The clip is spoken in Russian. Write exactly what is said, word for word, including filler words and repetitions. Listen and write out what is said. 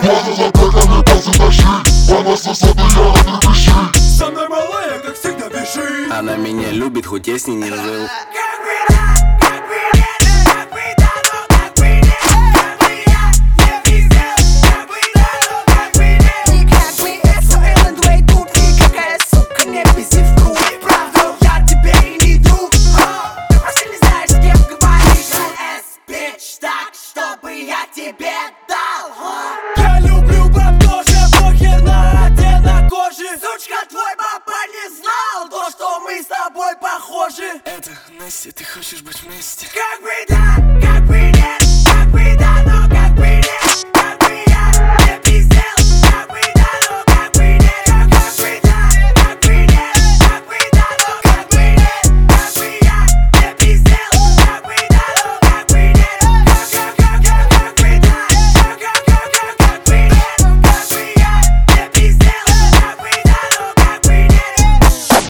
Глаза закрыли, пальцы тащи, а нас высоты я отрепещи. Со мной малая, как всегда, бежи. Она меня любит, хоть я с ней не жил. Я тебе дал. Я люблю баб тоже, похер на оденокожих. Сучка, твой папа не знал то, что мы с тобой похожи. Это Настя, ты хочешь быть вместе? Как бы да, как бы нет.